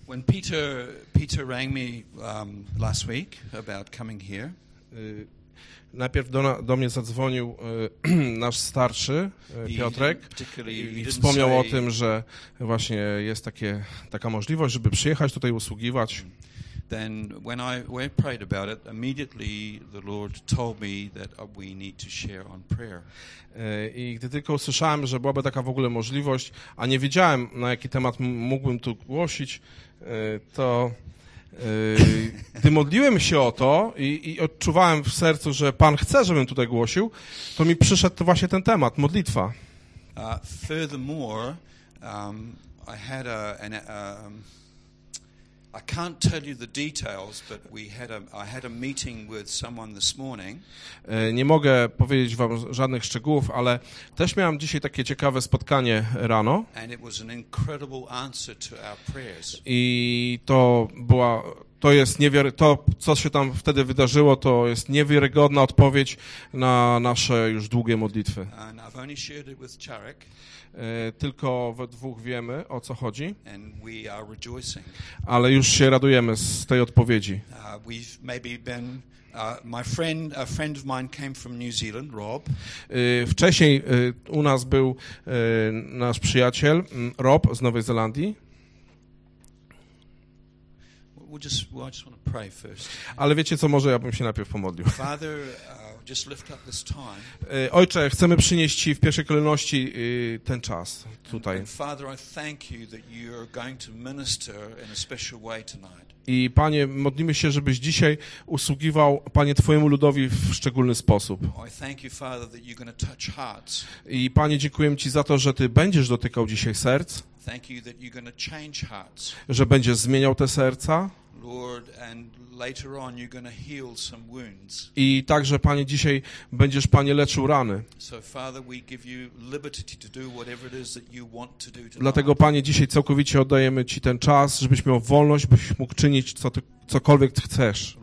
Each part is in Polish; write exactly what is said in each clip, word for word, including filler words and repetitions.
When Peter Peter rang me um, last week about coming here. Y, najpierw do, do mnie zadzwonił y, nasz starszy, y, Piotrek, i, i wspomniał o tym, że właśnie jest takie, taka możliwość, żeby przyjechać tutaj usługiwać. Then when I when I prayed about it, immediately the Lord told me that we need to share on prayer. I gdy tylko usłyszałem, że byłaby taka w ogóle możliwość, a nie wiedziałem, na jaki temat mógłbym tu głosić, to gdy modliłem się o to i, i odczuwałem w sercu, że Pan chce, żebym tutaj głosił, to mi przyszedł to właśnie ten temat, modlitwa. Uh, furthermore, um, I had a, an, um, I can't tell you the details, but we had a, I had a meeting with someone this morning. Nie mogę powiedzieć wam żadnych szczegółów, ale też miałem dzisiaj takie ciekawe spotkanie rano. And it was an incredible answer to our prayers. I to była, to jest niewiary, to co się tam wtedy wydarzyło, to jest niewiarygodna odpowiedź na nasze już długie modlitwy. And I've only shared it with Czarek. Tylko we dwóch wiemy, o co chodzi, and we are rejoicing. Ale już się radujemy z tej odpowiedzi. Uh, we've maybe been, uh, my friend, a friend of mine came from New Zealand, Rob. Wcześniej u nas był nasz przyjaciel, Rob z Nowej Zelandii. We'll just, well, I just want to pray first. Ale wiecie co, może ja bym się najpierw pomodlił. Father, uh, just lift up this time. Ojcze, chcemy przynieść Ci w pierwszej kolejności ten czas tutaj. And Father, I thank you that you are going to minister in a special way tonight. I Panie, modlimy się, żebyś dzisiaj usługiwał, Panie, Twojemu ludowi w szczególny sposób. I thank you, Father, that you're going to touch hearts. I Panie, dziękuję Ci za to, że Ty będziesz dotykał dzisiaj serc. Thank you that you're going to change hearts. Że będziesz zmieniał te serca. Lord, and later on you're going to heal some wounds. I także, Panie, dzisiaj będziesz, Panie, leczył rany. So, Father, we give you liberty to do whatever it is that you want to do tonight. Dlatego, Panie, dzisiaj całkowicie oddajemy Ci ten czas, żebyś miał wolność, byś mógł czynić co ty, cokolwiek Ty chcesz.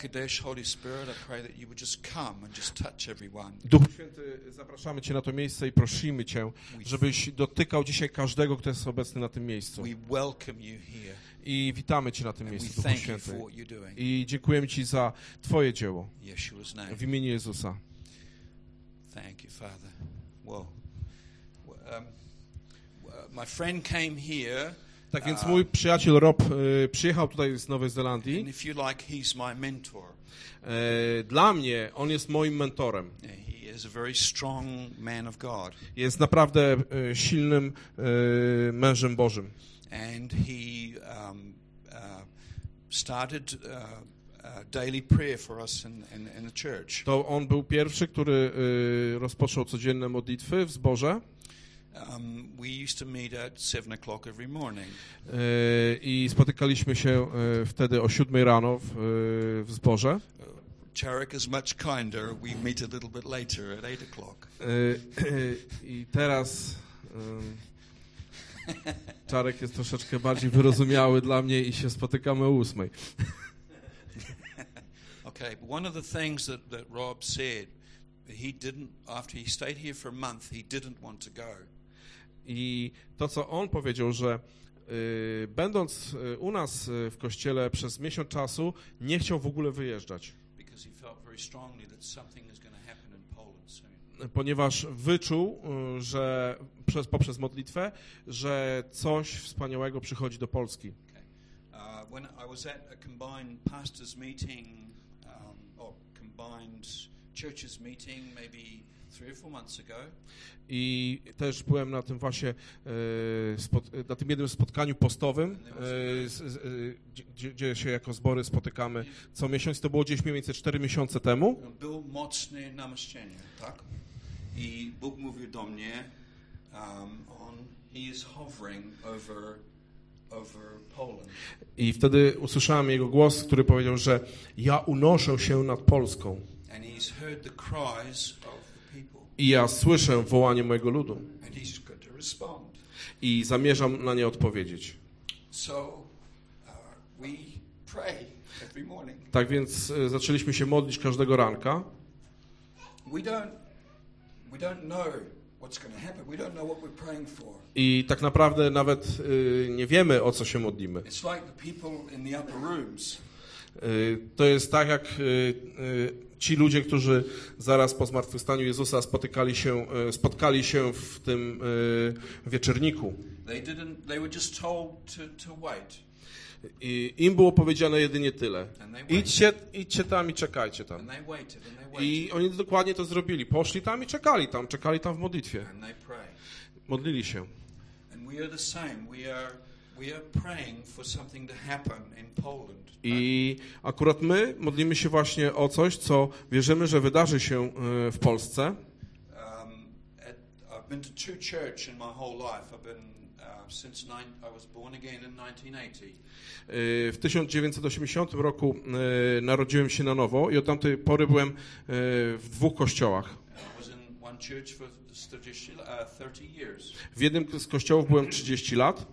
Duchu Święty, zapraszamy Cię na to miejsce i prosimy Cię, żebyś dotykał dzisiaj każdego, kto jest obecny na tym miejscu. We welcome you here. I witamy Cię na tym miejscu, Duchu Święty. I dziękujemy Ci za Twoje dzieło. W imieniu Jezusa. Thank you, Father. Well, um, my friend came here. Tak więc mój przyjaciel Rob y, przyjechał tutaj z Nowej Zelandii. And if you like, he's my mentor. E, dla mnie on jest moim mentorem. He is a very strong man of God. Jest naprawdę y, silnym y, mężem Bożym. And he um, uh, started uh, uh, daily prayer for us in, in, in the church. To on był pierwszy, który y, rozpoczął codzienne modlitwy w zborze. Um, we used to meet at seven o'clock every morning. Y, I spotykaliśmy się y, wtedy o siódmej rano w, y, w zborze. Czarek is much kinder. We meet a little bit later at eight o'clock. Y, y, I teraz y, Czarek jest troszeczkę bardziej wyrozumiały dla mnie i się spotykamy o ósmej. Okay, but one of the things that, that Rob said, he didn't, after he stayed here for a month, he didn't want to go. I to, co on powiedział, że y, będąc u nas w kościele przez miesiąc czasu, nie chciał w ogóle wyjeżdżać. Because he felt very strongly that something is going to happen in Poland soon. Ponieważ wyczuł, że przez, poprzez modlitwę, że coś wspaniałego przychodzi do Polski. Okay. Uh, when I was at a combined pastors meeting, um, or combined churches meeting, maybe three or four months ago. I też byłem na tym właśnie, e, spot, na tym jednym spotkaniu postowym, e, z, e, gdzie, gdzie się jako zbory spotykamy co miesiąc. To było gdzieś mniej więcej cztery miesiące temu. Było mocne namaszczenie, tak? I Bóg mówił do mnie, um, on, he is hovering over, over Poland. I wtedy usłyszałem jego głos, który powiedział, że ja unoszę się nad Polską. And he's heard the cries of the people. I ja słyszę wołanie mojego ludu. And he's got to respond. I zamierzam na nie odpowiedzieć. So, uh, we pray every morning. Tak więc y, zaczęliśmy się modlić każdego ranka. We don't, we don't know I tak naprawdę nawet y, nie wiemy, o co się modlimy. It's like the people in the upper rooms. Y, to jest tak, jak y, y, ci ludzie, którzy zaraz po zmartwychwstaniu Jezusa spotykali się, y, spotkali się w tym y, wieczerniku. They didn't, they were just told to, to wait. I im było powiedziane jedynie tyle. Idźcie, idźcie tam i czekajcie tam. And they waited, and they waited. I oni dokładnie to zrobili. Poszli tam i czekali tam, czekali tam w modlitwie. And they prayed. Modlili się. And we are the same. We are we are praying for something to happen in Poland. I akurat my modlimy się właśnie o coś, co wierzymy, że wydarzy się w Polsce. Um, at, I've been to two church in my whole life. I've been uh, since nine, I was born again in nineteen eighty. W tysiąc dziewięćset osiemdziesiątym roku narodziłem się na nowo i od tamtej pory byłem w dwóch kościołach. W jednym z kościołów byłem trzydzieści lat.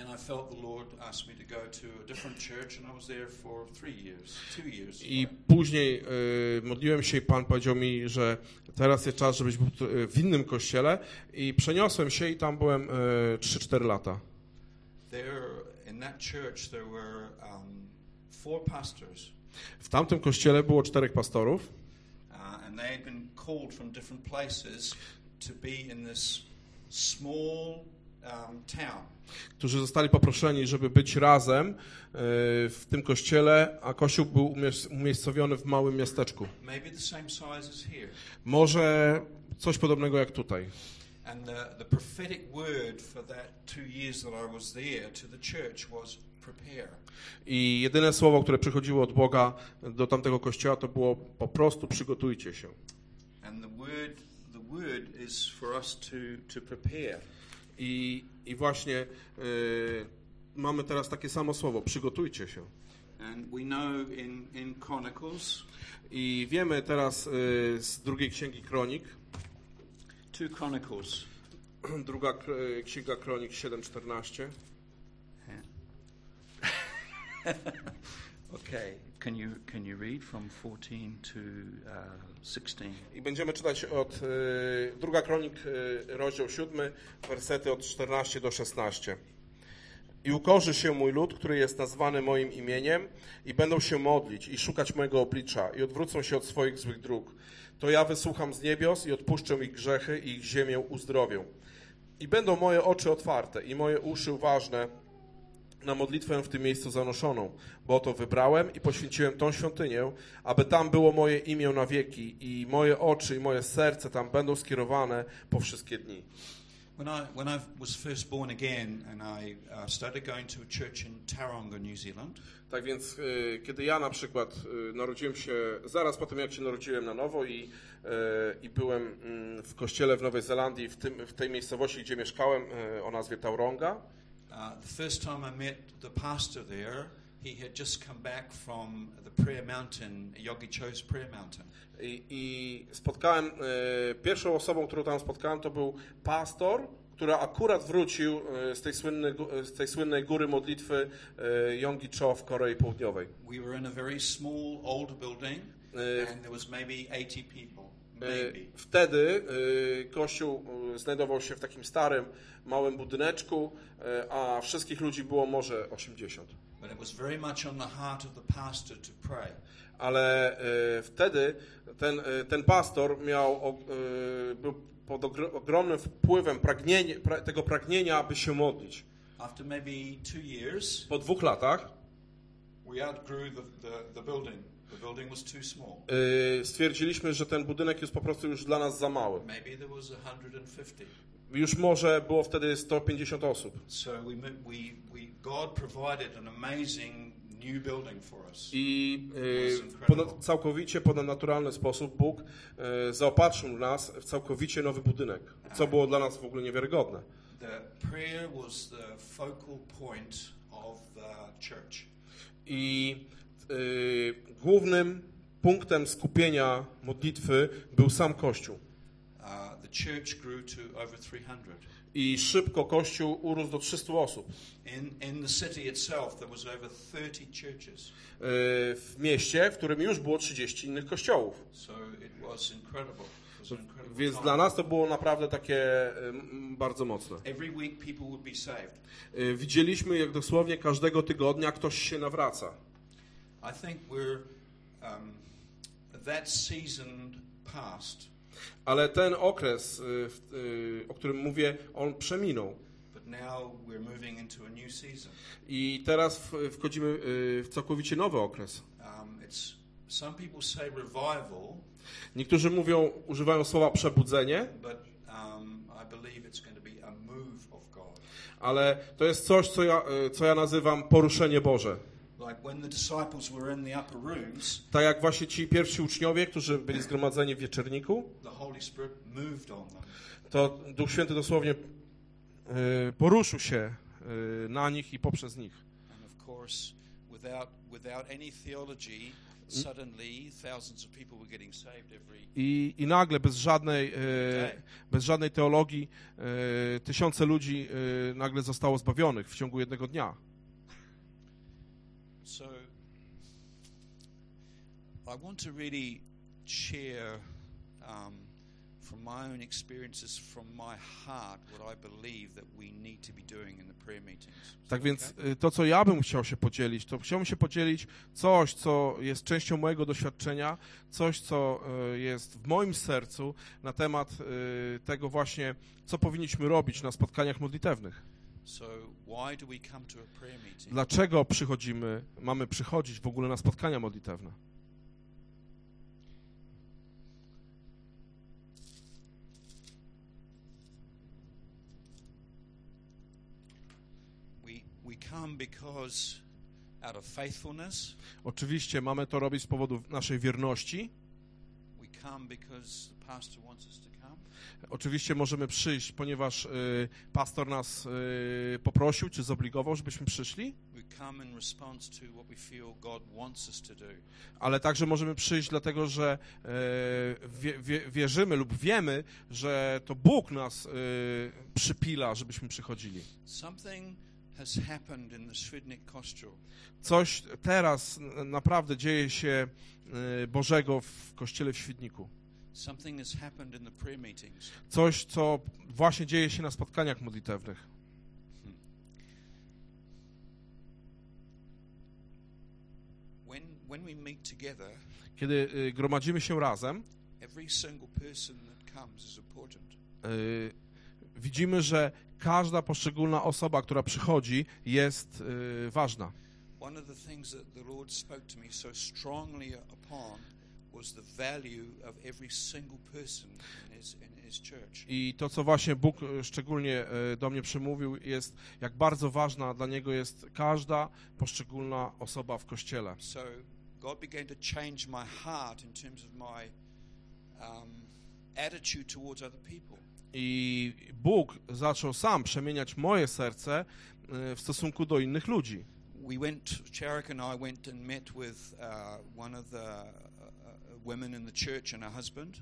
I później modliłem się i Pan powiedział mi, że teraz jest czas, żebyś był w innym kościele i przeniosłem się i tam byłem trzy cztery lata. In that church there were um, four pastors. W tamtym kościele było czterech pastorów. Uh, and they had been called from different places to be in this small um, town. Którzy zostali poproszeni, żeby być razem y, w tym kościele, a kościół był umies umiejscowiony w małym miasteczku. Maybe the same size as here. Może coś podobnego jak tutaj. And the, the prophetic word for that two years that I was there to the church was prepare. I jedyne słowo, które przychodziło od Boga do tamtego kościoła, to było po prostu przygotujcie się. And the word, the word is for us to to prepare. I i właśnie y, mamy teraz takie samo słowo, przygotujcie się. And we know in in Chronicles. I wiemy teraz y, z drugiej księgi Kronik. Two Chronicles. Druga księga Kronik siedem czternaście. Okay, can you can you read from fourteen to uh, sixteen? I będziemy czytać od y, Druga Kronik y, rozdział siódmy, wersety od czternaście do szesnaście. I ukorzy się mój lud, który jest nazwany moim imieniem, i będą się modlić i szukać mojego oblicza i odwrócą się od swoich złych dróg. To ja wysłucham z niebios i odpuszczę ich grzechy i ich ziemię uzdrowię. I będą moje oczy otwarte i moje uszy uważne na modlitwę w tym miejscu zanoszoną, bo oto wybrałem i poświęciłem tą świątynię, aby tam było moje imię na wieki i moje oczy i moje serce tam będą skierowane po wszystkie dni. When I when I was first born again and I uh, started going to a church in Tauranga, New Zealand. Tak więc y, kiedy ja na przykład y, narodziłem się zaraz po tym, jak się narodziłem na nowo i, y, i byłem y, w kościele w Nowej Zelandii, w, tym, w tej miejscowości, gdzie mieszkałem, y, o nazwie Tauranga. Uh, the first time I met the pastor there, he had just come back from the prayer mountain, Yogi Cho's prayer mountain. I, i spotkałem, y, pierwszą osobą, którą tam spotkałem, to był pastor, który akurat wrócił z tej słynnej, z tej słynnej góry modlitwy Yogi Cho w Korei Południowej. We were in a very small old building and there was maybe eighty people. Maybe. Wtedy kościół znajdował się w takim starym, małym budyneczku, a wszystkich ludzi było może osiemdziesiąt. But it was very much on the heart of the pastor to pray. Ale wtedy ten, ten pastor miał, był pod ogromnym wpływem pragnienie, pra, tego pragnienia, aby się modlić. After maybe two years, po dwóch latach we outgrew the, the, the building. The building was too small. Yy, stwierdziliśmy, że ten budynek jest po prostu już dla nas za mały. Maybe there was one hundred fifty. Już może było wtedy sto pięćdziesiąt osób. So we, we, we, God provided an amazing new building for us. I yy, ponad, całkowicie ponadnaturalny sposób Bóg yy, zaopatrzył nas w całkowicie nowy budynek, co było dla nas w ogóle niewiarygodne. The prayer was the focal point of the church. I yy, głównym punktem skupienia modlitwy był sam Kościół. Uh, the church grew to over three hundred. I szybko Kościół urósł do trzystu osób. In, in the city itself there was over thirty churches. W mieście, w którym już było trzydzieści innych kościołów. So it was incredible. was an incredible Więc time. dla nas to było naprawdę takie y, bardzo mocne. Every week people would be saved. Y, Widzieliśmy, jak dosłownie każdego tygodnia ktoś się nawraca. I think we're um, that season past. Ale ten okres, y, y, o którym mówię, on przeminął. But now we're moving into a new season. I teraz w- wchodzimy y, w całkowicie nowy okres. Um, it's some people say revival, Niektórzy mówią, używają słowa przebudzenie, but um, I believe it's going to be a move of God. ale to jest coś, co ja, y, co ja nazywam poruszenie Boże. Like when the disciples were in the upper rooms, Tak jak właśnie ci pierwsi uczniowie, którzy byli zgromadzeni w wieczerniku, the Holy Spirit moved on them. to Duch Święty dosłownie y, poruszył się y, na nich i poprzez nich. And of course, without without any theology, suddenly thousands of people were getting saved every. I, i nagle, bez żadnej, y, bez żadnej teologii, y, tysiące ludzi y, nagle zostało zbawionych w ciągu jednego dnia. So I want to really share um, from my own experiences, from my heart, what I believe that we need to be doing in the prayer meetings. Tak więc y, to, co ja bym chciał się podzielić, to chciałbym się podzielić coś, co jest częścią mojego doświadczenia, coś, co y, jest w moim sercu na temat y, tego właśnie, co powinniśmy robić na spotkaniach modlitewnych. So why do we come to a prayer meeting? Dlaczego przychodzimy, mamy przychodzić w ogóle na spotkania modlitewne? We we come because out of faithfulness. Oczywiście mamy to robić z powodu naszej wierności. We come because the pastor wants us to come. Oczywiście możemy przyjść, ponieważ y, pastor nas y, poprosił, czy zobligował, żebyśmy przyszli, We come in response to what we feel God wants us to do. ale także możemy przyjść dlatego, że y, wie, wie, wierzymy lub wiemy, że to Bóg nas y, przypila, żebyśmy przychodzili. Something has happened in the Świdnik Kościół. Coś teraz naprawdę dzieje się y, Bożego w Kościele w Świdniku. Something has happened in the prayer meetings. Coś, co właśnie dzieje się na spotkaniach modlitewnych. When when we meet together, Kiedy y, gromadzimy się razem, every single person that comes is important. y, widzimy, że każda poszczególna osoba, która przychodzi, jest y, ważna. One of the things that the Lord spoke to me so strongly upon was the value of every single person in his in his church. I to, co właśnie Bóg y, szczególnie y, do mnie przemówił, jest, jak bardzo ważna dla Niego jest każda poszczególna osoba w Kościele. So God began to change my heart in terms of my um, attitude towards other people. I Bóg zaczął sam przemieniać moje serce y, w stosunku do innych ludzi. We went, Charik and I went and met with uh, one of the uh, uh, women in the church and her husband.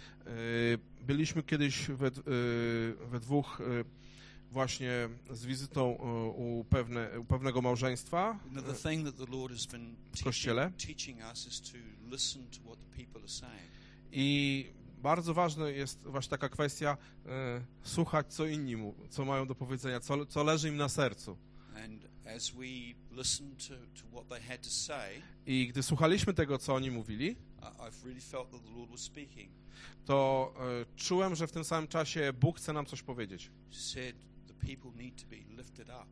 Y, Byliśmy kiedyś we, y, we dwóch y, właśnie z wizytą y, u, pewne, u pewnego małżeństwa Now, the thing that the Lord has been w Kościele. teaching, teaching us is to listen to what the people are saying. I bardzo ważna jest właśnie taka kwestia y, słuchać, co inni mu, co mają do powiedzenia, co, co leży im na sercu. And as we listened to, to what they had to say, I gdy słuchaliśmy tego, co oni mówili, I, I've really felt that the Lord was speaking. to y, czułem, że w tym samym czasie Bóg chce nam coś powiedzieć. He said the people need to be lifted up.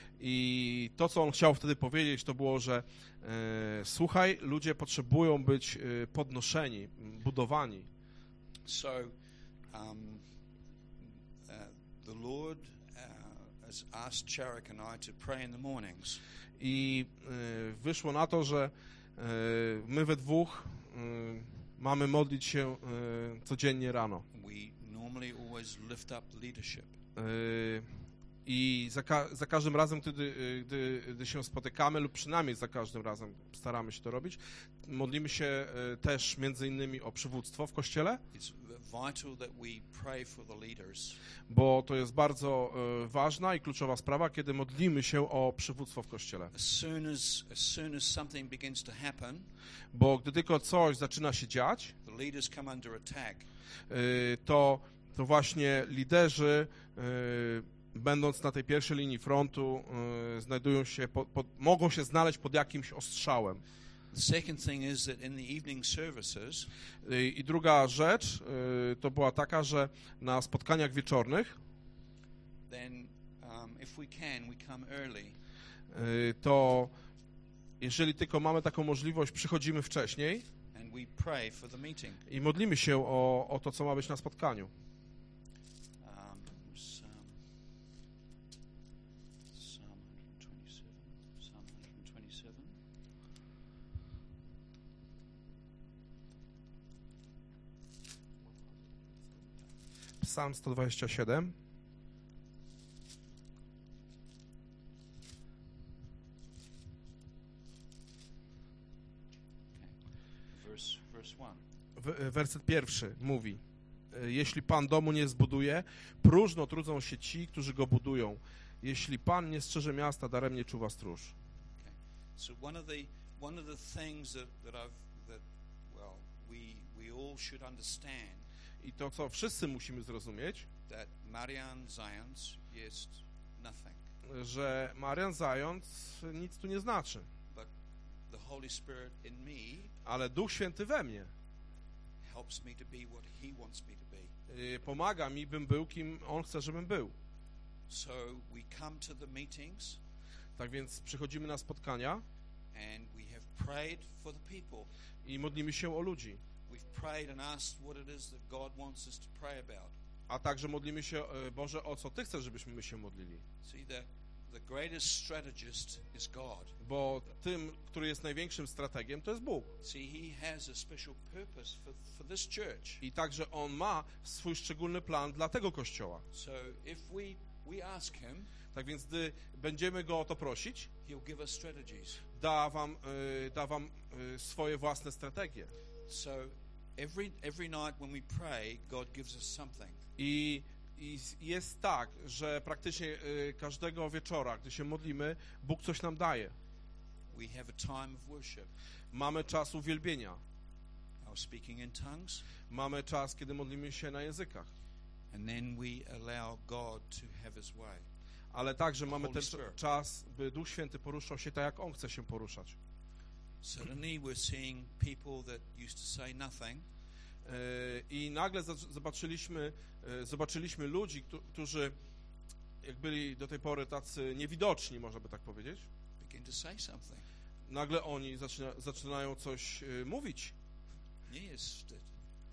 I to, co on chciał wtedy powiedzieć, to było, że y, słuchaj, ludzie potrzebują być y, podnoszeni, budowani. So, um, uh, the Lord uh, has asked Charik and I to pray in the mornings. I y, wyszło na to, że y, my we dwóch y, mamy modlić się y, codziennie rano. We normally always lift up the leadership. Y, I za, ka za każdym razem, gdy, y, gdy, gdy się spotykamy, lub przynajmniej za każdym razem staramy się to robić, modlimy się y, też między innymi o przywództwo w Kościele. It's vital that we pray for the leaders. Bo to jest bardzo e, ważna i kluczowa sprawa, kiedy modlimy się o przywództwo w Kościele. As soon as, as soon as something begins to happen, Bo gdy tylko coś zaczyna się dziać, the leaders come under attack. e, to, to właśnie liderzy, e, będąc na tej pierwszej linii frontu, e, znajdują się, pod, pod, mogą się znaleźć pod jakimś ostrzałem. The second thing is that in the evening services, I, i druga rzecz e, to była taka, że na spotkaniach wieczornych then um, if we can, we come early. e, to jeżeli tylko mamy taką możliwość, przychodzimy wcześniej And we pray for the meeting. i modlimy się o, o to, co ma być na spotkaniu. Um, Psalm, Psalm one twenty-seven. Psalm one twenty-seven. Psalm sto dwadzieścia siedem. Verse, verse one. W- Werset pierwszy mówi: jeśli Pan domu nie zbuduje, próżno trudzą się ci, którzy go budują. Jeśli Pan nie strzeże miasta, daremnie czuwa stróż. Okay. So one of the one of the things that, that I've that well we we all should understand I to, co wszyscy musimy zrozumieć, that Marian Zając jest nothing, że Marian Zając nic tu nie znaczy, but the Holy Spirit in me ale Duch Święty we mnie helps me to be what He wants me to be. y, pomaga mi, bym był, kim On chce, żebym był. So we come to the meetings Tak więc przychodzimy na spotkania and we have prayed for the people. i modlimy się o ludzi, We've prayed and asked what it is that God wants us to pray about. a także modlimy się, y, Boże, o co Ty chcesz, żebyśmy my się modlili. See, the the greatest strategist is God. Bo tym, który jest największym strategiem, to jest Bóg. See, He has a special purpose for for this church. I także On ma swój szczególny plan dla tego Kościoła. So if we we ask Him, Tak więc gdy będziemy Go o to prosić, He'll give us strategies. da wam, y, da wam y, swoje własne strategie. So every every night when we pray, God gives us something. I, i jest tak, że praktycznie y, każdego wieczora, gdy się modlimy, Bóg coś nam daje. We have a time of worship. Mamy czas uwielbienia. Our speaking in tongues, Mamy czas, kiedy modlimy się na językach. and then we allow God to have His way. Ale także mamy Holy ten Spirit. czas, by Duch Święty poruszał się tak, jak On chce się poruszać. Suddenly we're seeing people that used to say nothing, Y, I nagle za- zobaczyliśmy, y, zobaczyliśmy ludzi, któ- którzy jak byli do tej pory tacy niewidoczni, można by tak powiedzieć. begin to say something. Nagle oni zaczyna, zaczynają coś y, mówić. Yes, that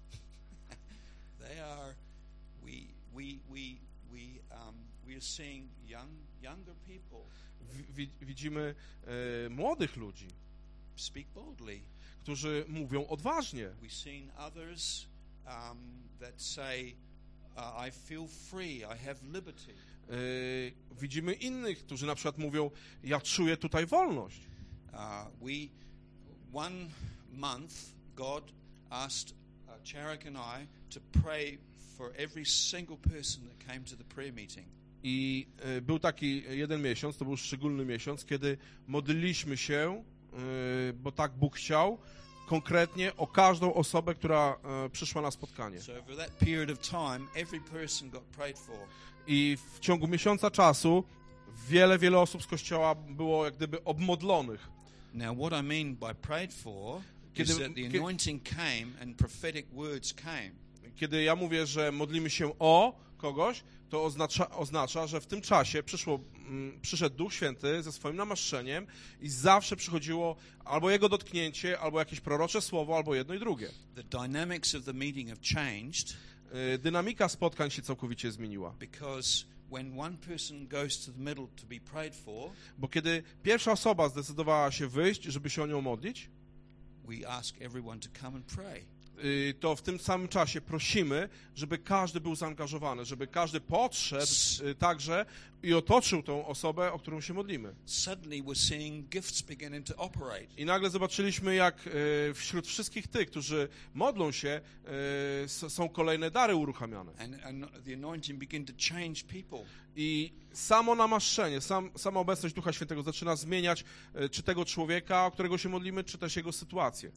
they are. We we we we um, we are seeing young younger people W, wi, widzimy y, młodych ludzi, speak boldly. którzy mówią odważnie. We've seen others um, that say, uh, "I feel free. I have liberty." Y, widzimy innych, którzy na przykład mówią, ja czuję tutaj wolność. Uh, we one month God asked uh, Charek and I to pray for every single person that came to the prayer meeting. I y, był taki jeden miesiąc, to był szczególny miesiąc, kiedy modliliśmy się, y, bo tak Bóg chciał, konkretnie o każdą osobę, która y, przyszła na spotkanie. So over that period of time, every person got prayed for. I w ciągu miesiąca czasu wiele, wiele osób z Kościoła było jak gdyby obmodlonych. Now, what I mean by prayed for Kiedy- is that the kiedy- anointing came and prophetic words came. Kiedy ja mówię, że modlimy się o kogoś, to oznacza, oznacza że w tym czasie przyszło, mm, przyszedł Duch Święty ze swoim namaszczeniem i zawsze przychodziło albo Jego dotknięcie, albo jakieś prorocze słowo, albo jedno i drugie. The dynamics of the meeting have changed Y, Dynamika spotkań się całkowicie zmieniła. because when one person goes to the middle to be prayed for, Bo kiedy pierwsza osoba zdecydowała się wyjść, żeby się o nią modlić, we ask everyone to come and pray. y, to w tym samym czasie prosimy, żeby każdy był zaangażowany, żeby każdy podszedł y, także i otoczył tą osobę, o którą się modlimy. Suddenly we're seeing gifts beginning to operate. I nagle zobaczyliśmy, jak y, wśród wszystkich tych, którzy modlą się, y, są kolejne dary uruchamiane. And, and the anointing begin to change people. I samo namaszczenie, sam, sama obecność Ducha Świętego zaczyna zmieniać y, czy tego człowieka, o którego się modlimy, czy też jego sytuację.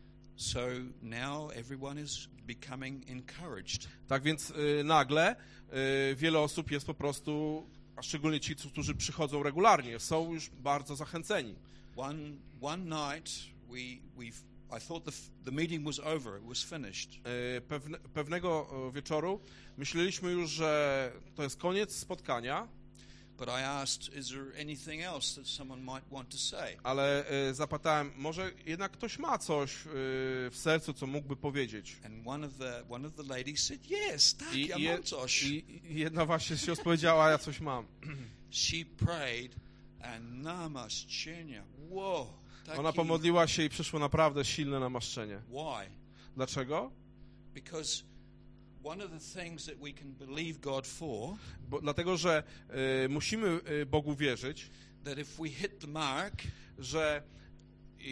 So now everyone is becoming encouraged. Tak więc y, nagle y, wiele osób jest po prostu, a szczególnie ci, którzy przychodzą regularnie, są już bardzo zachęceni. One one night we we I thought the the meeting was over, it was finished. Y, pewne, pewnego wieczoru myśleliśmy już, że to jest koniec spotkania. But I asked, is there anything else that someone might want to say? Ale y, zapytałem, może jednak ktoś ma coś y, w sercu, co mógłby powiedzieć. And one of the one of the ladies said, yes, tak, I, ja i, mam coś. I jedna właśnie się odpowiedziała, ja coś mam. She prayed and namaszczenie. Wow. Ona pomodliła się i przyszło naprawdę silne namaszczenie. Why? Dlaczego? Because one of the things that we can believe God for, Bo, dlatego, że y, musimy y, Bogu wierzyć, that if we hit the mark, że y,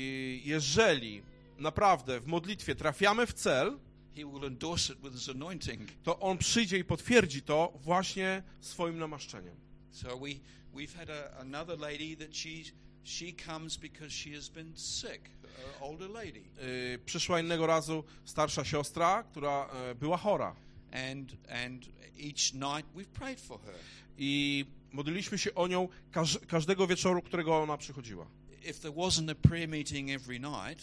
jeżeli naprawdę w modlitwie trafiamy w cel, He will endorse it with His anointing. to On przyjdzie i potwierdzi to właśnie swoim namaszczeniem. So we we've had a, another lady that she she comes because she has been sick, an older lady. Y, przyszła innego razu starsza siostra, która y, była chora. And and each night we've prayed for her. I modliliśmy się o nią każ, każdego wieczoru, którego ona przychodziła. If there wasn't a prayer meeting every night,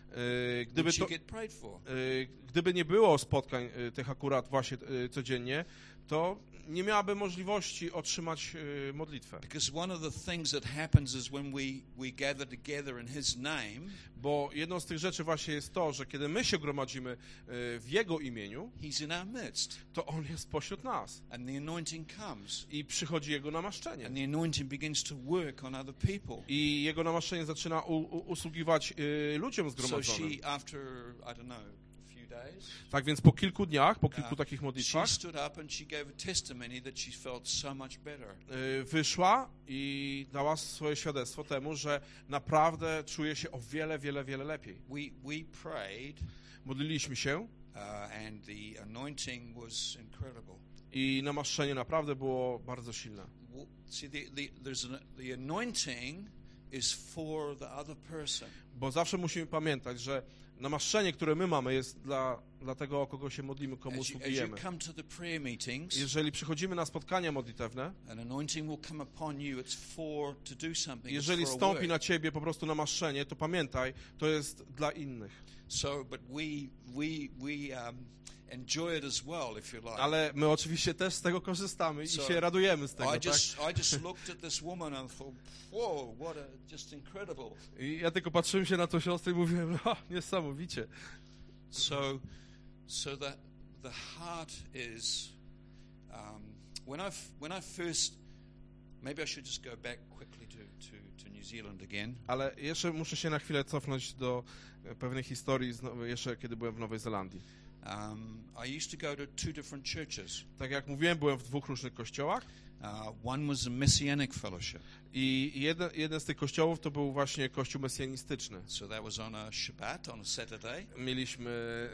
Y, gdyby, would she to, get prayed for? y, gdyby nie było spotkań y, tych akurat właśnie y, codziennie, to nie miałaby możliwości otrzymać y, modlitwę. Because one of the things that happens is when we we gather together in His name, Bo jedną z tych rzeczy właśnie jest to, że kiedy my się gromadzimy y, w Jego imieniu, He's in our midst, to On jest pośród nas and the anointing comes, i przychodzi Jego namaszczenie. and the anointing begins to work on other people. I Jego namaszczenie zaczyna u, u, usługiwać y, ludziom So zgromadzonym. she, after I don't know, a few days, Tak więc po kilku dniach, po kilku uh, takich she modlitwach stood up and she gave a testimony that she felt so much better. y, wyszła i dała swoje świadectwo temu, że naprawdę czuje się o wiele, wiele, wiele lepiej. We we prayed, Modliliśmy się uh, and the anointing was incredible. i namaszczenie naprawdę było bardzo silne. W- See, the, the, there's an, the anointing is for the other person. Bo zawsze musimy pamiętać, że namaszczenie, które my mamy, jest dla, dla tego, o kogo się modlimy, komu As you, as you usługujemy. come to the prayer meetings, Jeżeli przychodzimy na spotkania modlitewne, an anointing will come upon you. It's for to do something. It's jeżeli for a stąpi work. na ciebie po prostu namaszczenie, to pamiętaj, to jest dla innych. So, but we we we um, enjoy it as well, if you like. Ale my oczywiście też z tego korzystamy i So, się radujemy z tego, I just tak? I just looked at this woman and thought, whoa, what a just incredible. I ja tylko patrzyłem się na tą siostrę i mówiłem, no, niesamowicie. So, so the the heart is um, when I when I first maybe I should just go back quickly to, to, to New Zealand again. Ale jeszcze muszę się na chwilę cofnąć do e, pewnej historii, z now- jeszcze kiedy byłem w Nowej Zelandii. Um, I used to go to two different churches. Tak jak mówiłem, byłem w dwóch różnych kościołach Uh, one was a Messianic fellowship, i jeden, jeden z tych kościołów to był właśnie kościół mesjanistyczny. so that was on a Shabbat, on a Saturday. Mieliśmy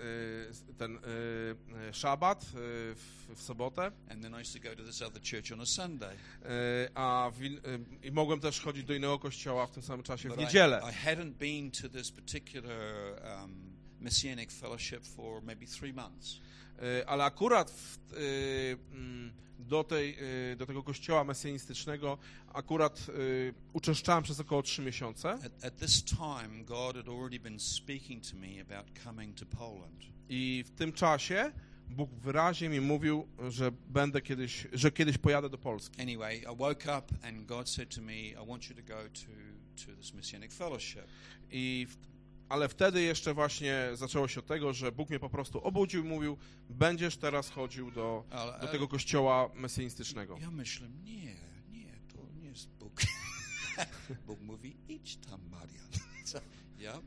e, ten e, e, szabat e, w, w sobotę, And then I used to go to this other church on a Sunday. e, a w, in- e, i mogłem też chodzić do innego kościoła w tym samym czasie w But I, niedzielę. I hadn't been to this particular um, Messianic fellowship for maybe three months. E, Ale akurat w, e, mm, do, tej, e, do tego kościoła mesjanistycznego akurat e, uczęszczałem przez około trzy miesiące. At, at this time, God had already been speaking to me about coming to Poland. I w tym czasie Bóg wyraźnie mi mówił, że będę kiedyś, że kiedyś pojadę do Polski. Anyway, I woke up and God said to me, I want you to go to, to this Messianic fellowship. I w, ale wtedy jeszcze właśnie zaczęło się od tego, że Bóg mnie po prostu obudził i mówił, będziesz teraz chodził do, Ale- do tego kościoła mesjanistycznego. Ja myślę, nie, nie, to nie jest Bóg. Bóg mówi, idź tam, Marian. So, yeah.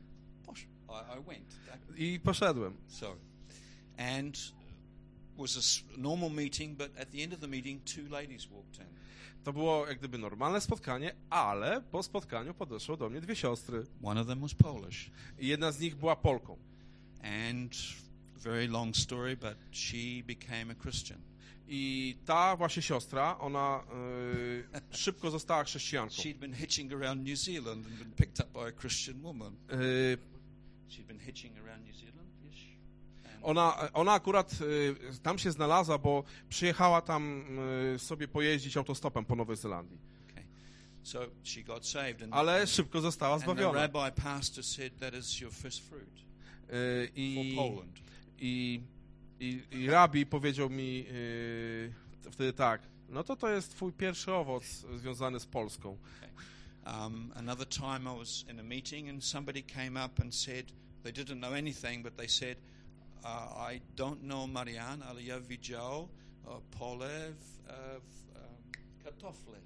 posh, I, I went. I poszedłem. So, and was a s- normal meeting, but at the end of the meeting, two ladies walked in. To było jak gdyby normalne spotkanie, ale po spotkaniu podeszło do mnie dwie siostry. One of them was Polish. I jedna z nich była Polką. And very long story, but she became a Christian. I ta właśnie siostra, ona y, szybko została chrześcijanką. She'd been hitching around New Zealand and been picked up by a Christian woman. Y, She'd been hitching around New Zealand, yes. And ona, ona akurat y, tam się znalazła, bo przyjechała tam y, sobie pojeździć autostopem po Nowej Zelandii. okay. So she got saved, and, Ale szybko została and the zbawiona. rabbi pastor said that is your first fruit Y, for i, Poland. i, i, I rabi powiedział mi y, wtedy tak, no to to jest twój pierwszy owoc związany z Polską. Um, another time I was in a meeting and somebody came up and said, they didn't know anything, but they said, uh, I don't know Marian, ale ja widział uh, pole w, uh, w um, kartofle.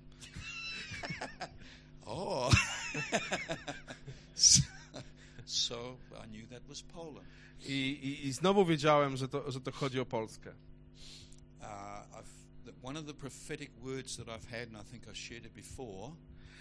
Oh. so, so I knew that was Poland. I, i, i znowu wiedziałem, że to, że to chodzi o Polskę. Uh, I've, the, one of the prophetic words that I've had, and I think I shared it before,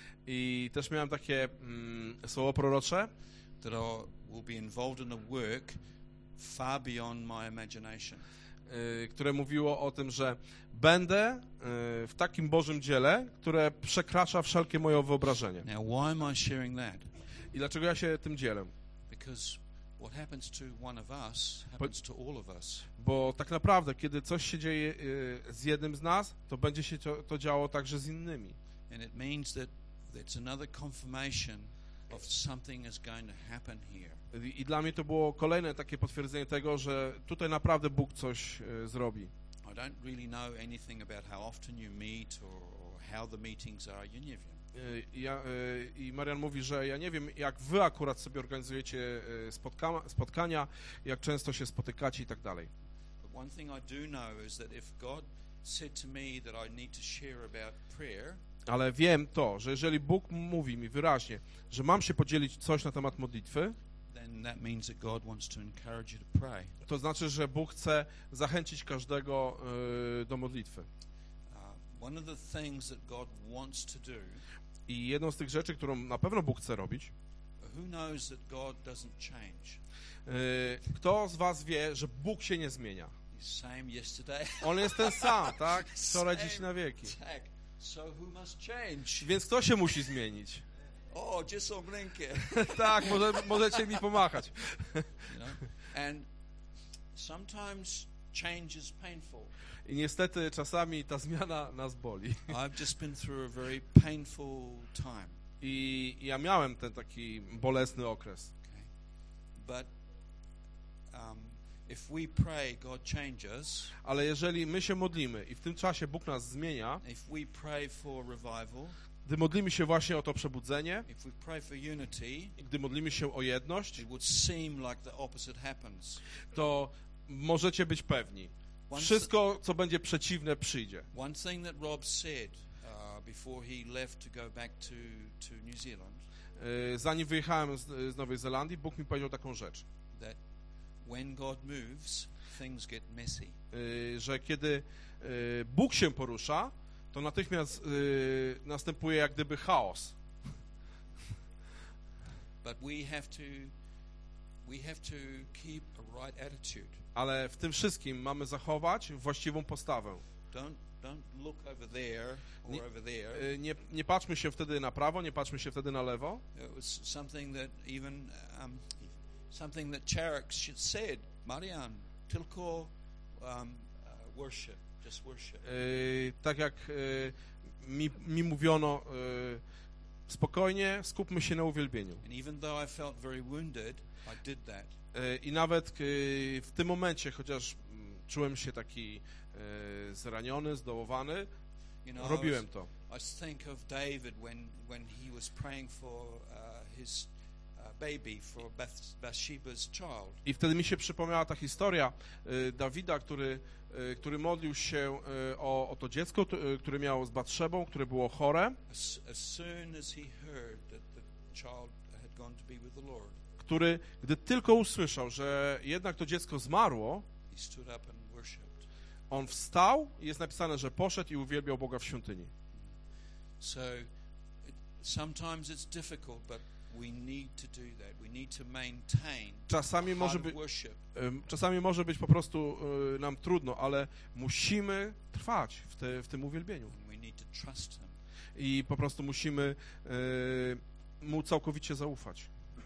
I też miałem takie mm, słowo prorocze, that I will be involved in a work far beyond my imagination. y, które mówiło o tym, że będę y, w takim Bożym dziele, które przekracza wszelkie moje wyobrażenie. Now, why am I sharing that? I dlaczego ja się tym dzielę? Because what happens to one of us happens to all of us. Bo tak naprawdę, kiedy coś się dzieje y, z jednym z nas, to będzie się to, to działo także z innymi. And it means that that's another confirmation of something is going to happen here. I, I dla mnie to było kolejne takie potwierdzenie tego, że tutaj naprawdę Bóg coś y, zrobi. I don't really know anything about how often you meet or, or how the meetings are. Ja nie wiem. Y, Ja, y, I Marian mówi, że ja nie wiem, jak wy akurat sobie organizujecie y, spotka spotkania, jak często się spotykacie i tak dalej. But one thing I do know is that if God said to me that I need to share about prayer, Ale wiem to, że jeżeli Bóg mówi mi wyraźnie, że mam się podzielić coś na temat modlitwy, then that means that God wants to encourage you to pray. to znaczy, że Bóg chce zachęcić każdego y, do modlitwy. Uh, one of the things that God wants to do, I jedną z tych rzeczy, którą na pewno Bóg chce robić, who knows that God doesn't change? y, kto z was wie, że Bóg się nie zmienia? He's same yesterday. On jest ten sam, tak? Wczoraj, dziś na wieki. Tak. So who must change? Więc kto się musi zmienić? Oh, just on rękę. Tak, może, możecie mi pomachać. You know? And sometimes change is painful. I niestety czasami ta zmiana nas boli. I've just been through a very painful time. I ja miałem ten taki bolesny okres. Okay. But um, if we pray, God changes. Ale jeżeli my się modlimy i w tym czasie Bóg nas zmienia, If we pray for revival, gdy modlimy się właśnie o to przebudzenie, if we pray for unity, i gdy modlimy się o jedność, it would seem like the opposite happens. to możecie być pewni, wszystko, co będzie przeciwne, przyjdzie. One thing that Rob said uh, before he left to go back to, to New Zealand, Yy, Zanim wyjechałem z, z Nowej Zelandii, Bóg mi powiedział taką rzecz, that when God moves, things get messy. yy, że kiedy yy, Bóg się porusza, to natychmiast yy, następuje jak gdyby chaos. But we have to we have to keep a right attitude. Ale w tym wszystkim mamy zachować właściwą postawę. Don't don't look over there or Nie- over there. Yy, Nie, nie patrzmy się wtedy na prawo, nie patrzmy się wtedy na lewo. It was something that even um, something that Charek said, Marian, tylko um, uh, worship, just worship. Yy, tak jak yy, mi, mi mówiono, yy, spokojnie, skupmy się na uwielbieniu. And even though I felt very wounded, I did that. Yy, I nawet yy, w tym momencie, chociaż mm, czułem się taki yy, zraniony, zdołowany, You know, I, robiłem was, to. I think of David when when he was praying for uh, his uh, baby, for Bath, Bathsheba's child. I wtedy mi się przypomniała ta historia yy, Dawida, który, yy, który modlił się yy, o, o to dziecko, t- yy, które miało z Batszebą, które było chore. As, as soon as he heard that the child had gone to be with the Lord, który, gdy tylko usłyszał, że jednak to dziecko zmarło, he stood up and worshipped. on wstał i jest napisane, że poszedł i uwielbiał Boga w świątyni. So it, sometimes it's difficult, but we need to do that. We need to maintain Czasami może hard być, worship. czasami może być po prostu y, nam trudno, ale musimy trwać w, te, w tym uwielbieniu. And we need to trust him. I po prostu musimy y, mu całkowicie zaufać.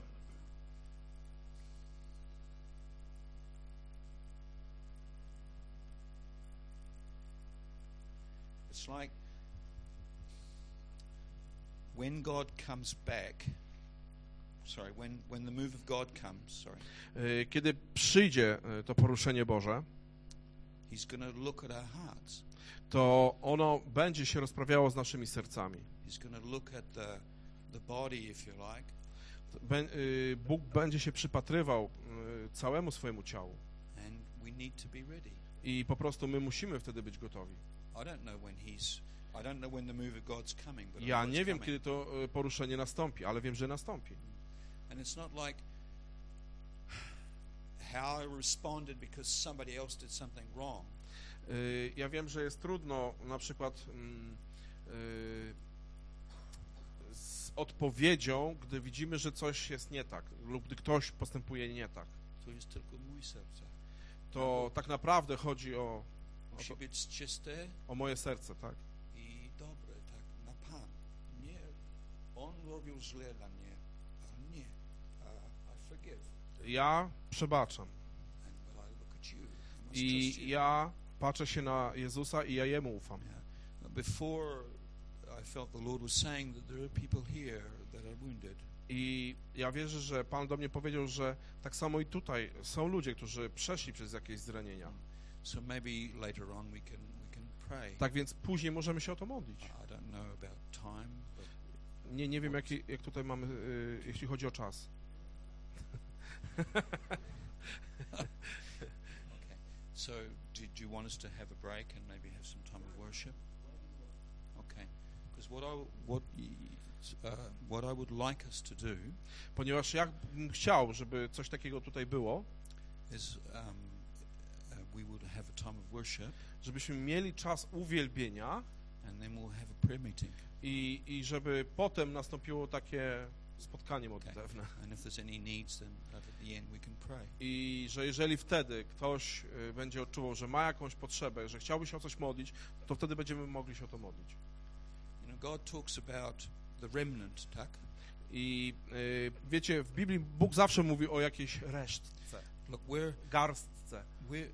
It's like when God comes back, sorry, when, when the move of God comes, sorry, Y, Kiedy przyjdzie y, to poruszenie Boże, he's going to look at our hearts. to ono będzie się rozprawiało z naszymi sercami. He's going to look at the, the body, if you like, Bę- y, Bóg będzie się przypatrywał y, całemu swojemu ciału and we need to be ready. i po prostu my musimy wtedy być gotowi. I don't know when he's, I don't know when the move of God's coming, but I Ja know it's nie wiem, coming. kiedy to y, poruszenie nastąpi, ale wiem, że nastąpi. And it's not like how I responded because somebody else did something wrong. Y, Ja wiem, że jest trudno na przykład mm, y, z odpowiedzią, gdy widzimy, że coś jest nie tak lub gdy ktoś postępuje nie tak. To jest tylko mój serce. To tak naprawdę chodzi o, o, Musi to, być czyste o moje serce, tak? i dobre, tak, na Pan. Nie, on robił źle dla mnie, a nie, uh, I forgive. Ja przebaczam And but I look at you, I must trust i you. ja patrzę się na Jezusa i ja Jemu ufam. Yeah. Before I felt the Lord was saying that there are people here that are wounded. I ja wierzę, że Pan do mnie powiedział, że tak samo i tutaj są ludzie, którzy przeszli przez jakieś zranienia. So maybe later on we can we can pray. Tak więc później możemy się o to modlić. I don't know about time, but Nie, nie wiem, jak, jak tutaj mamy, y, jeśli chodzi o czas. okay. So do, do you want us to have a break and maybe have some time of worship? Okay. Because what I what y- uh, what I would like us to do Ponieważ ja bym chciał, żeby coś takiego tutaj było, is um, uh, we would have a time of worship żebyśmy mieli czas uwielbienia and then we'll have a prayer meeting. i, i żeby potem nastąpiło takie spotkanie modlitewne. And if there's any needs, then at the end we can pray. I że jeżeli wtedy ktoś y, będzie odczuwał, że ma jakąś potrzebę, że chciałby się o coś modlić, to wtedy będziemy mogli się o to modlić. You know, God talks about the remnant, tak? I y, wiecie, w Biblii Bóg zawsze mówi o jakiejś resztce, Look, we're garstce. we're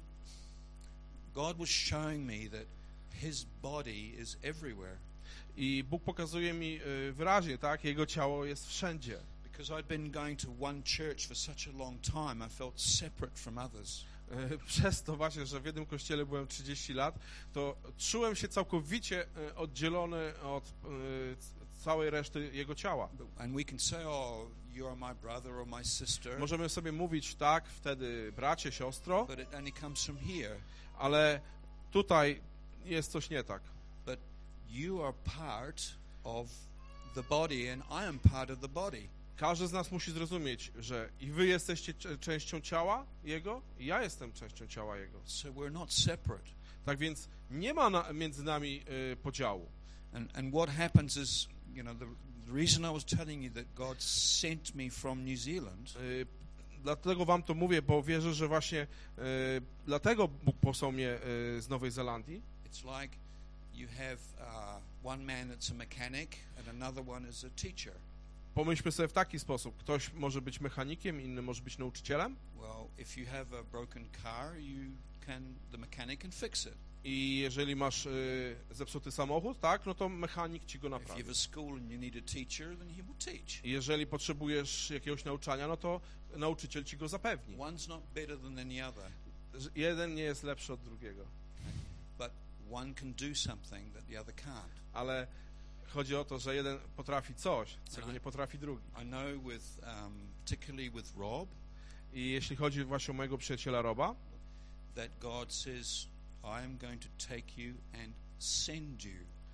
God was showing me that His body is everywhere. I Bóg pokazuje mi y, wyraźnie, tak, Jego ciało jest wszędzie. Because I'd been going to one church for such a long time, I felt separate from others. Y, Przez to właśnie, że w jednym kościele byłem trzydzieści lat, to czułem się całkowicie y, oddzielony od y, c- całej reszty Jego ciała. But, and we can say, oh, you are my brother or my sister, Możemy sobie mówić tak, wtedy bracie, siostro, but it only comes from here. ale tutaj jest coś nie tak. But you are part of the body and I am part of the body. Każdy z nas musi zrozumieć, że i wy jesteście cze- częścią ciała Jego, i ja jestem częścią ciała Jego. So we're not separate. Tak więc nie ma na, między nami y, podziału. And and what happens is, you know, the, the reason I was telling you that God sent me from New Zealand Y, Dlatego wam to mówię, bo wierzę, że właśnie y, dlatego Bóg posłał mnie y, z Nowej Zelandii. it's like you have uh, one man that's a mechanic and another one is a teacher. Pomyślmy sobie w taki sposób. Ktoś może być mechanikiem, inny może być nauczycielem. Well, if you have a broken car, you can the mechanic can fix it. I jeżeli masz y, zepsuty samochód, tak, no to mechanik ci go If you naprawi. have a school and you need a teacher, then he will teach. I jeżeli potrzebujesz jakiegoś nauczania, no to nauczyciel ci go zapewni. One's not better than any other, Że jeden nie jest lepszy od drugiego, but one can do something that the other can't. ale chodzi o to, że jeden potrafi coś, czego nie potrafi drugi. I know with, um, particularly with Rob, I jeśli chodzi właśnie o mojego przyjaciela Roba, that God says, I am going to take you and send you.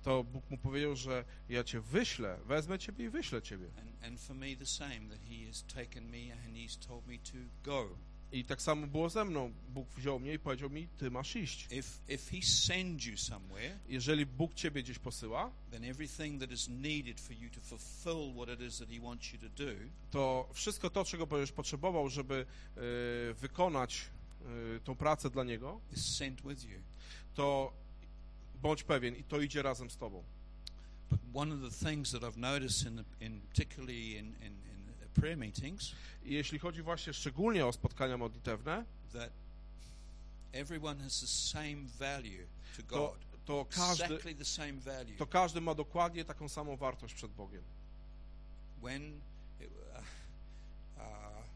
to Bóg mu powiedział, że ja cię wyślę, wezmę ciebie i wyślę ciebie. And, and for me the same, that he has taken me and he's told me to go. I tak samo było ze mną. Bóg wziął mnie i powiedział mi, ty masz iść. If, if he sends you somewhere, Jeżeli Bóg ciebie gdzieś posyła, then everything that is needed for you to fulfill what it is that he wants you to do to wszystko to, czego będziesz potrzebował, żeby y, wykonać y, tą pracę dla Niego, is sent with you. to bądź pewien i to idzie razem z tobą. But one of the things that I've noticed in, the, in particularly in, in, in prayer meetings, I jeśli chodzi właśnie szczególnie o spotkania modlitewne, that everyone has the same value to to, God. to, każdy, Exactly the same value. to każdy ma dokładnie taką samą wartość przed Bogiem. When, it, uh, uh,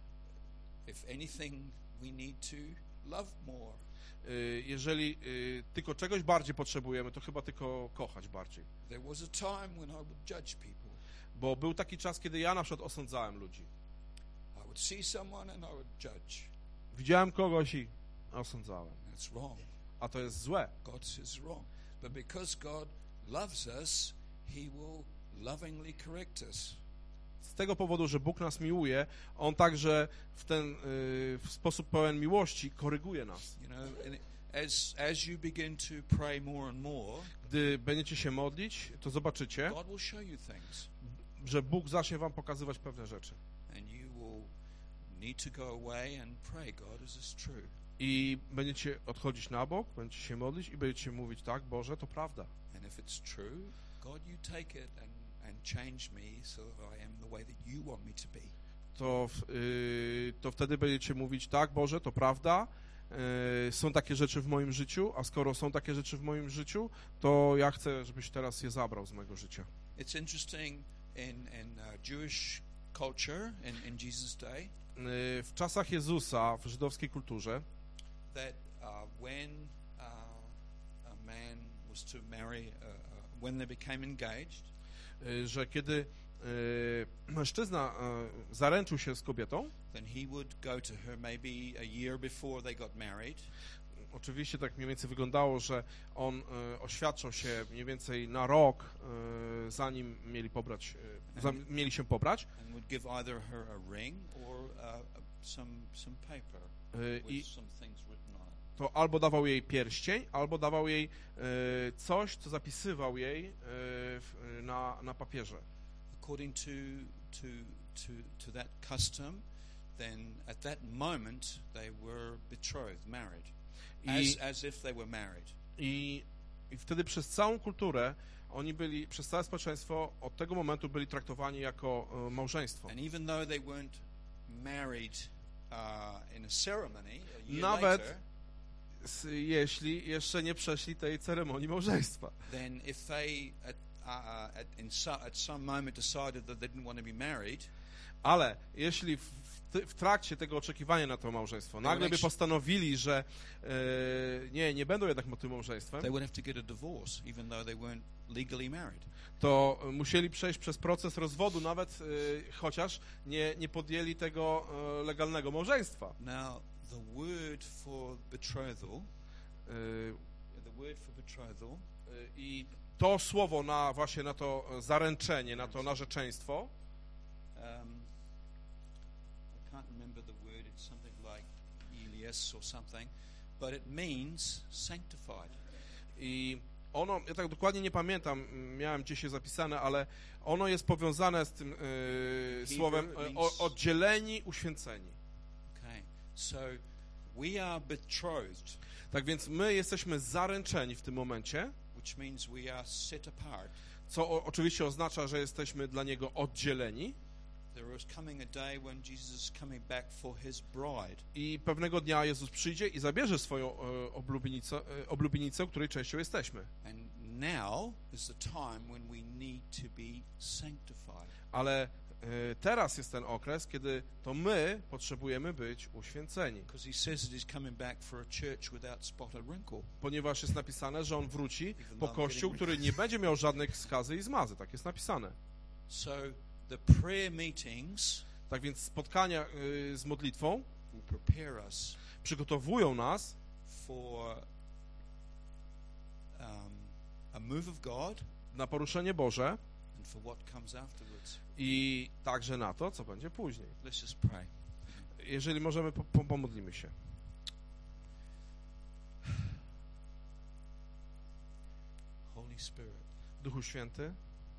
if anything, we need to love more. Y, Jeżeli y, tylko czegoś bardziej potrzebujemy, to chyba tylko kochać bardziej. There was a time when I would judge people. Bo był taki czas, kiedy ja na przykład osądzałem ludzi. I would see someone and I would judge. Widziałem kogoś i osądzałem. That's wrong. A to jest złe. God says wrong. But because God loves us, he will lovingly correct us. Z tego powodu, że Bóg nas miłuje, On także w ten y, w sposób pełen miłości koryguje nas. You know, and as as you begin to pray more and more, Gdy będziecie się modlić, to zobaczycie, God will show you things, że Bóg zacznie wam pokazywać pewne rzeczy. and you will need to go away and pray, God, is this true? I będziecie odchodzić na bok, będziecie się modlić i będziecie mówić, tak, Boże, to prawda. And if it's true, God, you take it and and change me so that I am the way that you want me to be. To, y, to wtedy będziecie mówić, tak, Boże, to prawda, y, są takie rzeczy w moim życiu, a skoro są takie rzeczy w moim życiu, to ja chcę, żebyś teraz je zabrał z mojego życia. It's interesting in in uh, Jewish culture in in Jesus' day Y, w czasach Jezusa, w żydowskiej kulturze, that uh, when uh, a man was to marry, uh, uh, when they became engaged, y, że kiedy y, mężczyzna y, zaręczył się z kobietą, then he would go to her maybe a year before they got married, oczywiście tak mniej więcej wyglądało, że on y, oświadczał się mniej więcej na rok, y, zanim mieli pobrać, y, za, mieli się pobrać. and would give either her a ring or uh, some some paper Y, I with some things written on it. to albo dawał jej pierścień, albo dawał jej y, coś, co zapisywał jej y, w, na, na papierze. According to to to to that custom, then at that moment they were betrothed, married, I, as as if they were married. i, I wtedy przez całą kulturę oni byli, przez całe społeczeństwo od tego momentu byli traktowani jako y, małżeństwo. And even though they weren't married uh, in a ceremony, a year Nawet later, s- jeśli jeszcze nie przeszli tej ceremonii małżeństwa. then if they at, uh, at, in so, at some moment decided that they didn't want to be married, Ale jeśli w, ty- w trakcie tego oczekiwania na to małżeństwo nagle by postanowili, że e, nie, nie będą jednak tym małżeństwem, they would have to get a divorce, even though they weren't legally married. to musieli przejść przez proces rozwodu, nawet e, chociaż nie, nie podjęli tego e, legalnego małżeństwa. Now, the word for betrothal, E, the word for betrothal e, I to słowo na właśnie na to zaręczenie, na to narzeczeństwo, Um, I can't remember the word. It's something like Elias or something, but it means sanctified. i ono, ja tak dokładnie nie pamiętam, miałem gdzieś je zapisane, ale ono jest powiązane z tym e, słowem e, o, oddzieleni, uświęceni. Okay, so we are betrothed, Tak więc my jesteśmy zaręczeni w tym momencie, which means we are set apart. co o, oczywiście oznacza, że jesteśmy dla Niego oddzieleni. There is coming a day when Jesus is coming back for his bride. I pewnego dnia Jezus przyjdzie i zabierze swoją e, oblubienicę, e, oblubienicę, której częścią jesteśmy. And now is the time when we need to be sanctified. Ale e, teraz jest ten okres, kiedy to my potrzebujemy być uświęceni. Because he says that he's coming back for a church without spot or wrinkle. Ponieważ jest napisane, że On wróci po Kościół, który nie będzie miał żadnych skazy i zmazy. Tak jest napisane. So the prayer meetings Tak więc spotkania y, z modlitwą will prepare us przygotowują nas for um, a move of God na poruszenie Boże and for what comes afterwards. i także na to, co będzie później. Let's just pray. Jeżeli możemy, po, po, pomodlimy się. Holy Spirit, Duchu Święty,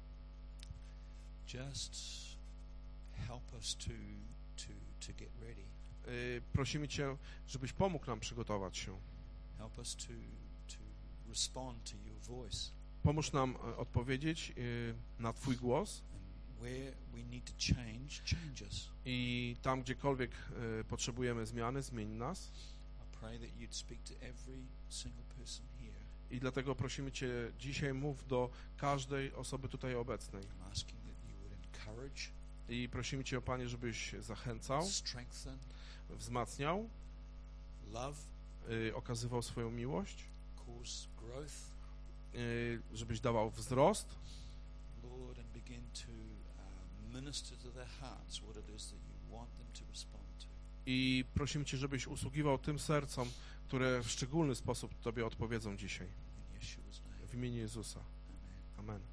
just help us to to to get ready. yy, prosimy Cię, żebyś pomógł nam przygotować się. Help us to to respond to your voice. Pomóż nam e, odpowiedzieć yy, na Twój głos And where we need to change, change us. i tam, gdziekolwiek yy, potrzebujemy zmiany, zmień nas. I pray that you'd speak to every single person here. I dlatego prosimy Cię, dzisiaj mów do każdej osoby tutaj obecnej. I'm asking that you would encourage, I prosimy Cię, o Panie, żebyś zachęcał, strengthen, wzmacniał, love, yy, okazywał swoją miłość, cause growth, yy, żebyś dawał wzrost, Lord, and begin to uh, minister to their hearts what it is that you want them to respond to. i prosimy Cię, żebyś usługiwał tym sercom, które w szczególny sposób Tobie odpowiedzą dzisiaj. In Yeshua's name. W imieniu Jezusa. Amen. Amen.